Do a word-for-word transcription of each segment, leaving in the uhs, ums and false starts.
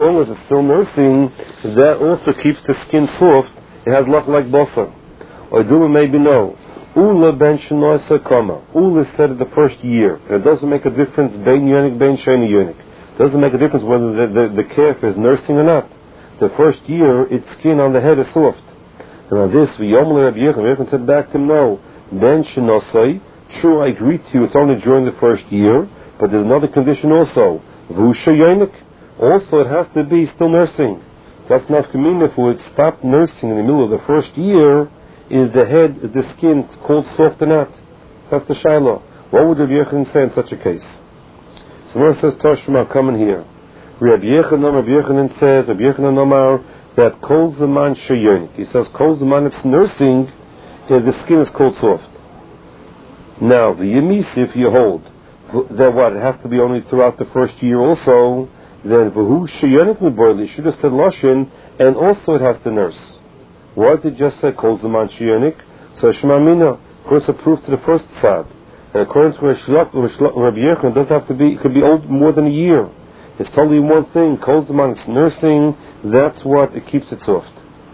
long as it's still nursing, that also keeps the skin soft. It has look like basar. Or do maybe no. Ula ben shenoisa kama. Ula said it the first year. It doesn't make a difference bein yonik, bein sheni yonik. It doesn't make a difference whether the, the, the calf is nursing or not. The first year, its skin on the head is soft. And on this, we Yomle Rabbi Yechon, Rabbi Yechon said back to him, no. Ben shenosai. True, I agree to you, it's only during the first year, but there's another condition also. Vusha yonik. Also, it has to be still nursing. So that's not coming if we stop nursing in the middle of the first year. Is the head, is the skin cold, soft or not? That's the Shiloh. What would Rabbi Yechon say in such a case? So when it says Toshma, coming here. Rabbi Yechonon, Rabbi Yechonon says, Rabbi Yechonon Omar, that Kol Zaman Sheyonik. He says, Kol Zaman, it's nursing, and the skin is cold, soft. Now, the Yemisi, if you hold, that what, it has to be only throughout the first year also, then Vahu Sheyonik Miborli, should have said Loshin, and also it has to nurse. Why did it just say Kol Zaman Sheyonik? So Shema Mina, of course, a proof to the first side. And according to Rabbi Yechon, it doesn't have to be, it could be old more than a year. It's totally one thing. Kol Zaman, it's nursing, that's what, it keeps it soft.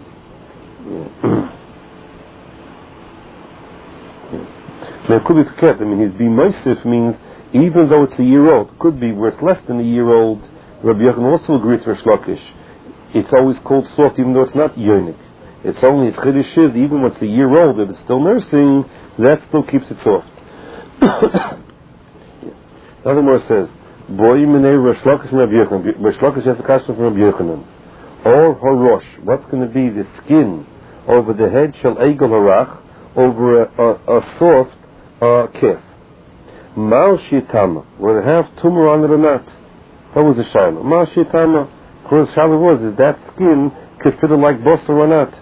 Now, it could be forget. I mean, his B'Moisif means, even though it's a year old, it could be where it's less than a year old. Rabbi Yechon also agreed to Rish Lakish. It's always cold soft, even though it's not yonik. It's only his chiddush is, even when it's a year old, if it's still nursing, that still keeps it soft. Another more says, Boi minei Rish Lakish from Rabbi Yechon. Rish Lakish has a question from Rabbi Yechonon. Or horosh, what's going to be the skin over the head, shall egel harach, over a, a, a soft uh, calf. Mal shitama, will it have tumor on it or not? That was the shaila. Mal shitama, of course, the shaila was, is that skin considered like basar or not?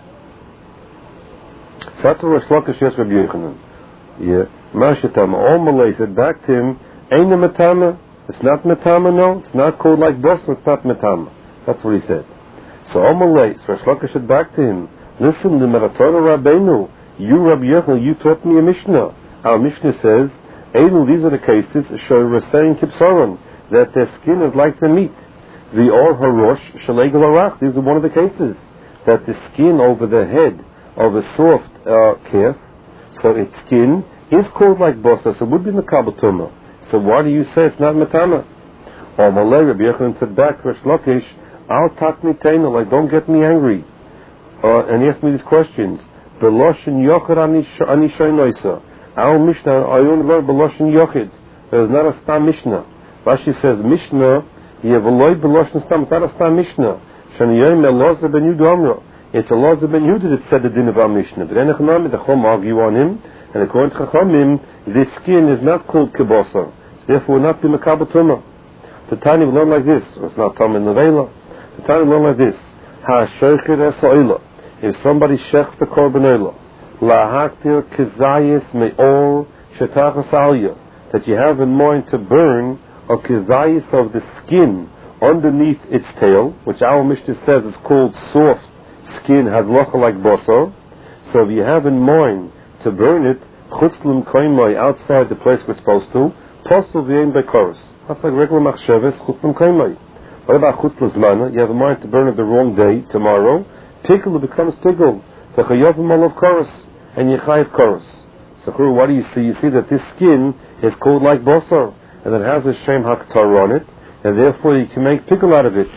So that's what Rish Lakish asked Rabbi Yechonon. Yeah. Mal shitama, all Malay said back to him, ain't a metama. It's not metama, no. It's not called like basar, it's not metama. That's what he said. So all Malay, so Rish Lakish said back to him, listen, the Meratorah Rabbeinu, you, Rabbi Yechon, you taught me a Mishnah. Our Mishnah says, Einu, these are the cases, Shorasei Kipsaron, that their skin is like the meat. The Or Harosh, Shalegel Arach, these are one of the cases, that the skin over the head of a soft uh, calf, so its skin is called like bosa, so it would be Mekabel Tumah. So why do you say it's not Matama? Or Malay, Rabbi Yechon said back to Rish Lakish, Al Takni Tainal, like don't get me angry. Uh, and he asked me these questions. Beloshin Yochid Ani Shoynoisa. Our Mishnah, I only learned Beloshin Yochid. There's not a Stam Mishnah. Rashi says Mishnah, Yevoloi Beloshin Stam, it's not a Stam Mishnah. Shaniyoim Elazar ben Yehuda Amra. It's Elazar ben Yehuda that said the din of our Mishnah. But then Echanami, the Chom argue on him, and according to Chachamim, this skin is not called Kibasa. So therefore, not be Mekabel Tumah. The Tanya will learn like this, or it's not Tam in Nevela. The Tanya will learn like this. Ha-Sheichid Es-Ha'ila. If somebody shechs the korban olah, lahaktir kizayis me'or shetachas aliyah, that you have in mind to burn a kizayis of the skin underneath its tail, which our Mishnah says is called soft skin, has locha like basar. So if you have in mind to burn it, chutzlim kaimai, outside the place we're supposed to, posel v'yein bekoros. That's like regular machsheves, chutzlim kaimai. What about chutzl zmana? You have in mind to burn it the wrong day, tomorrow. Pickle becomes pickle. The chayavim all of chorus, and yechayiv chorus. So, what do you see? You see that this skin is called like basar, and it has a shem haktar on it, and therefore you can make pickle out of it.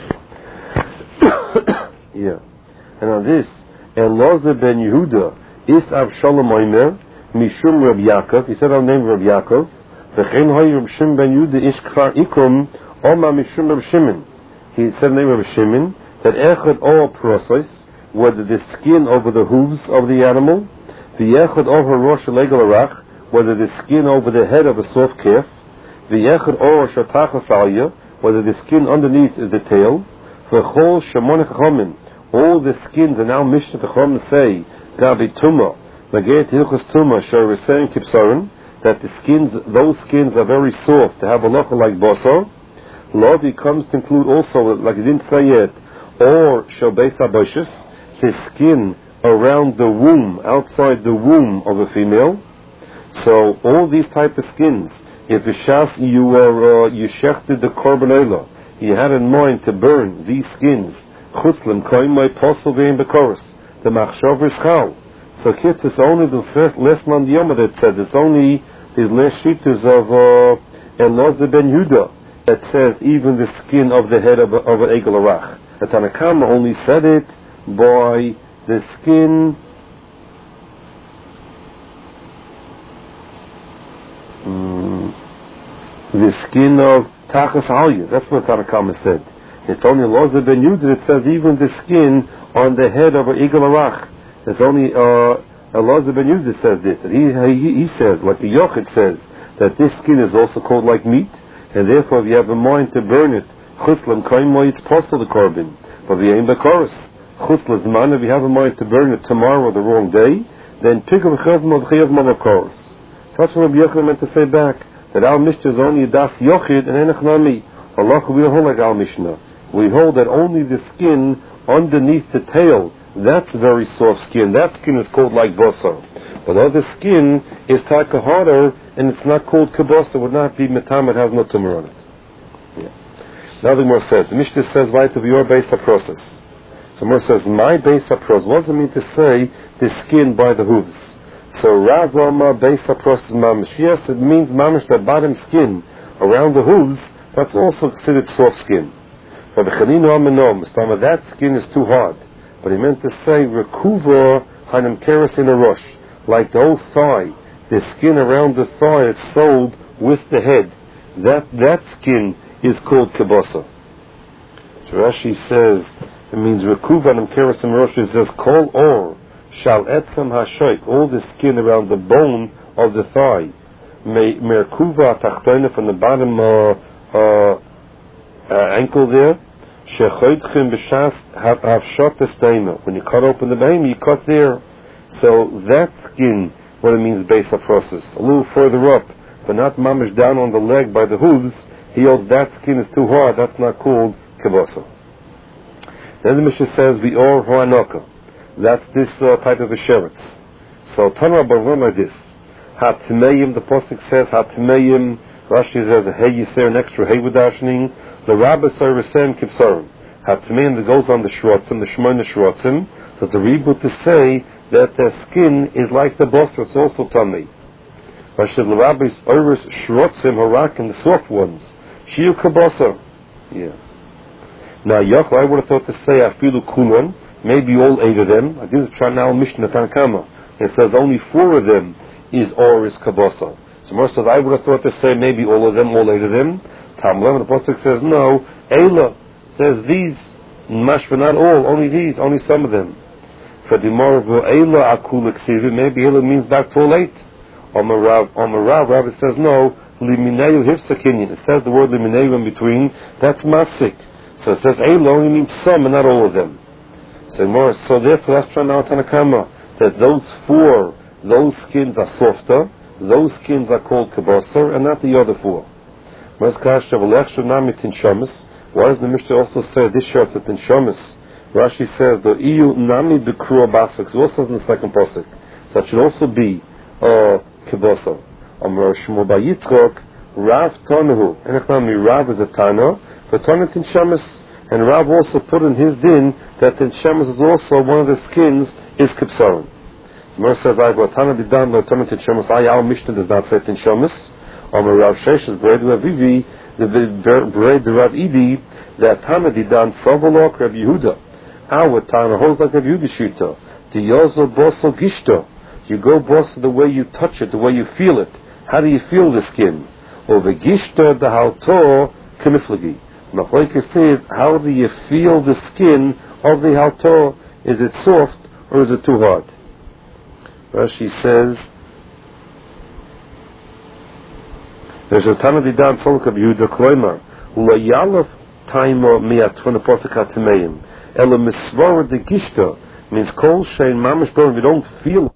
Yeah. And on this, Elazar ben Yehuda is Avshalom Omer Mishum Reb Yaakov. He said, "I'll name Reb Yaakov." V'chein hoy Reb Shimon ben Yehuda ish kfar ikum Oma Mishum Reb Shimon. He said, the name of Reb Shimon, that echad all process, whether the skin over the hooves of the animal, the echad over rosh legel arach, whether the skin over the head of a soft calf, the echad over shatachas aliyah, whether the skin underneath is the tail, for chol shemon chachamim, all the skins are now Mishnah Chachamim say gabi tumah, mageit hilchos tumah shorasei kipsaron, that the skins, those skins are very soft to have a locha like basar. Lavi comes to include also, like he didn't say yet, or shobeis aboshes, his skin around the womb, outside the womb of a female. So all these type of skins, if b'shas you are uh, you shechted the korban olah, he had in mind to burn these skins. Chutzlim koimai posel vein bekoros. The machshov is chal. So here it's only the first last man yom that said it's only these last shittas of uh, Elazar ben Yehuda that says even the skin of the head of, of an egel arach. The Tanna Kama only said it by the skin. Um, the skin of Tachas Alya. That's what Tanna Kama said. It's only Elazar ben Yehuda that says even the skin on the head of an egel arach. It's only uh, Elazar ben Yehuda says this. That he, he he says, like the Yochid says, that this skin is also called like meat, and therefore if you have a mind to burn it, chuslam kaimo, it's possible the carbon. But if you aim the chorus, chuslas man, if you have a mind to burn it tomorrow or the wrong day, then pick up a chayv of chayv man of chorus. So that's what Rabbi Yochanan meant to say back, that our Mishnah is only das Yochid and enech nami. Allah, we hold like our Mishnah. We hold that only the skin underneath the tail, that's very soft skin. That skin is called like basar. But the other skin is taka harder, and it's not called kibasa. It would not be metam. It has no tumor on it. Yeah. Now the Gemara says, the Mishnah says, right of your base process. So Gemara says, my base process. What does it mean to say the skin by the hooves? So Rav Rama base process mamish. Yes, it means mamish, the bottom skin around the hooves. That's also considered soft skin. But the chaninu amenom, that skin is too hard. But he meant to say rekuva hanim keres in a rush, like the whole thigh, the skin around the thigh is sold with the head. That that skin is called kibasa. So Rashi says it means rekuva hanim keres in a rush. It says kol or shal etzam hashoik, all the skin around the bone of the thigh, merkuva tachtona from the bottom uh, uh, uh, ankle there. When you cut open the behemoth, you cut there. So that skin, what it means, base of process, a little further up, but not mamish down on the leg by the hooves. He holds that skin is too hard. That's not called kibasa. Then the Mishnah says the or hoanoka. That's this uh, type of a sheretz. So Tanra Barum like this. Hatmeim. The pasuk says Hatmeim. Rashi says a hey yiser, an extra hey with dashning. The Rabbi Sarvasem Kipsarim. Hatmeim that goes on the shrotzim, the shmoina shrotzim. So it's a reboot to say that the skin is like the basar. It's also tummy. Rashi says the Rabbi's oris shrotzim harak and the soft ones. Shiu kabasa. Yeah. Now Yachal, I would have thought to say afilu kulon. Maybe all eight of them. I did try now Mishnah Tanna Kama. It says only four of them is oris kabasa. So most of I would have thought to say maybe all of them, all eight of them. Tamlam, the pasuk says no. Eila says these, mashva not all, only these, only some of them. For the more Eila akul ksivi, maybe Eila means back to all eight. Omarav, Omarav, Rav says no. Limineu hifsakinyan. It says the word limineu in between. That's masik. So it says Eila only means some and not all of them. So more, so therefore that's trying out Tanna Kama that those four, those skins are softer. Those skins are called kibasar, and not the other four. Why does the Mishnah also say this shirt's at Tinshamis? Rashi says the iu nami bekrua basik. It also says in the second pasuk. So it should also be uh, kibasar. Amar Shmuel bar Yitzchok Rav Tanahu. Enechnami Rav is a Tana, but Tana Tinshamis, and Rav also put in his din that Tinshamis is also one of the skins is kibsarim. Mer says I got Tana Didan no Tana Tinshamis. I our Mishnah does not say Tinshamis. Amar Rav Sheshes Breid Ravivi the Breid Rav Idi that Tana Didan Savalok Rav Yehuda. Our Tana holds like Rav Yehuda Shita. The Yozo Boso Gishta. You go boso the way you touch it, the way you feel it. How do you feel the skin? Or the Gishta the Halto Kiniflagi. Machlokes says, how do you feel the skin of the Halto? Is it soft or is it too hard? Rashi says, there's a Tana Didan Solok of Yehuda Kloimar, Ula Yalaf Taimo Miat from the Pasuk HaTmeim, Ela Misvara de Gishta, means Kol Shein Mamish Dorim, we don't feel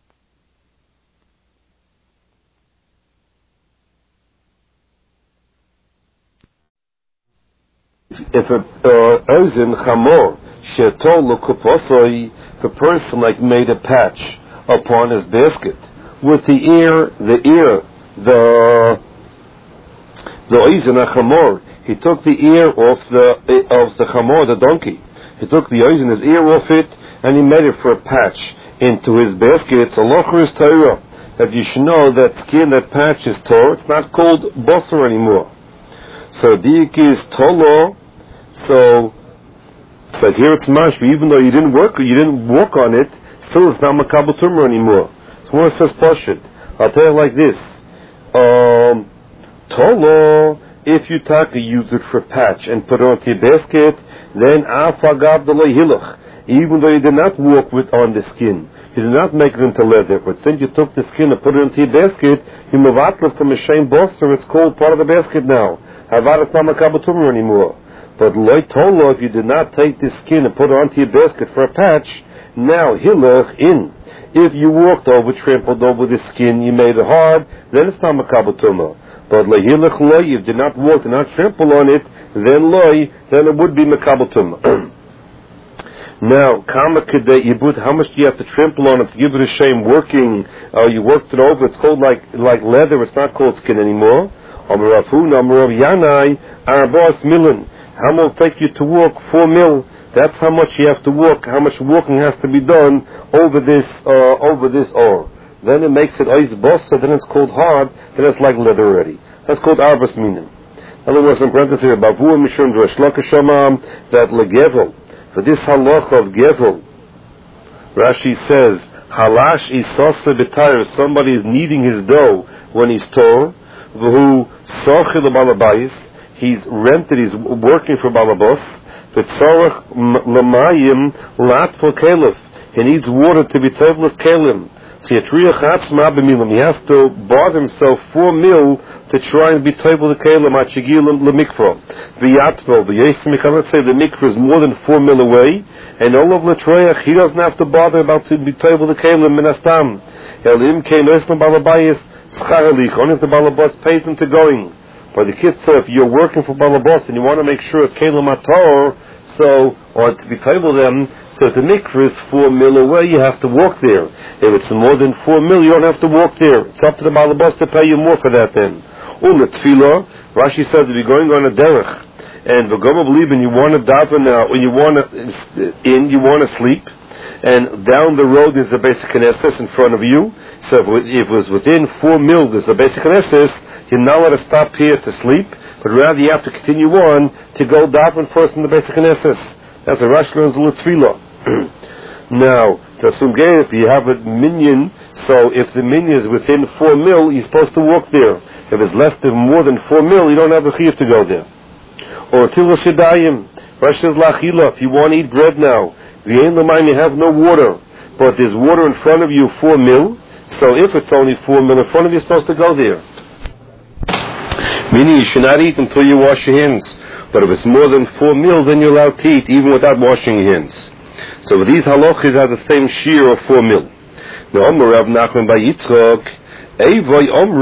if a Ozin Chamor Shetol Lukuposoi, if a person like made a patch upon his basket with the ear, the ear, the the Ozin Chamor he took the ear off the of the chamor, the donkey. He took the eyes in his ear off it, and he made it for a patch into his basket. So locher is Torah, that you should know that skin, that patch is Torah. It's not called basar anymore. So dik is tolo. So, so here it's mashbi. Even though you didn't work, you didn't walk on it, still it's not makabel tumor anymore. So when it says pashut, I'll tell you like this: um, tolo. If you taka use it for patch and put it onto your basket, then afagav delay hilach. Even though you did not walk with on the skin, you did not make it into leather, but since you took the skin and put it into your basket, you mevatla from a shame boster. It's called part of the basket now. Havad it's not makabel tumor anymore. But loy tolo, if you did not take the skin and put it onto your basket for a patch, now hilach in. If you walked over, trampled over the skin, you made it hard, then it's not makabel tumor. But lehilach loy, if you did not walk, did not trample on it, then loy, then it would be makabel tumor. Now, kama kedei yibud, how much do you have to trample on it to give it a shame working? Uh, you worked it over, it's called like like leather, it's not called skin anymore. Amar Rav Huna, Amar Rav Yanai, arba'as milan. How much will it take you to walk? Four mil. That's how much you have to walk, how much walking has to be done over this, uh, over this ore. Then it makes it ois bossa, then it's called hard, then it's like leather already. That's called arba'as milan. In other words, in parentheses here, Bavua Mishum Drashlaka Shamam, that legevel. For this halacha of gevel, Rashi says, halash isasa b'tayr, somebody is kneading his dough when he's tall, v'hu sochi l'balabayis, he's rented, he's working for balabos, v'tzorach l'mayim latful kalif, he needs water to be tevlis kalim, so yatriach atzma b'milim, he has to bother himself four mil to try and be table the kalim achigil lemikvah. V'yatvo v'yesim, let's say the mikvah is more than four mil away, and all of Latroyach, he doesn't have to bother about to be table the kalim minastam. Elim kein oislam balabayis scharelich, only if the balabas pays him to going. But the kids say, if you're working for balabas and you want to make sure it's kalim ator, so, or to be table them, so if the mikvah is four mil away, you have to walk there. If it's more than four mil, you don't have to walk there. It's up to the balabas to pay you more for that then. Ula tefillah, Rashi says if you're going on a derech, and v'goma believe and you want to daven now, when you want to in, you want to sleep, and down the road there's a basic knesses in front of you. So if it was within four mil, there's a basic knesses, you're not allowed to stop here to sleep, but rather you have to continue on to go daven first in the basic knesses. That's a Rashi learns ula tefillah. Now, to Sungay, if you have a minion, so if the minion is within four mil, you're supposed to walk there. If it's less than more than four mil, you don't have a chiyuv to go there. Or tila shedayim, Rashi says lachila, if you want to eat bread now, v'yein l'mayim, you have no water, but there's water in front of you, four mil, so if it's only four mil in front of you, you're supposed to go there. Meaning you should not eat until you wash your hands. But if it's more than four mil, then you're allowed to eat even without washing your hands. So these halachas have the same shear of four mil. Now, Amar Rav Nachman by Yitzchak, Eivoy Omru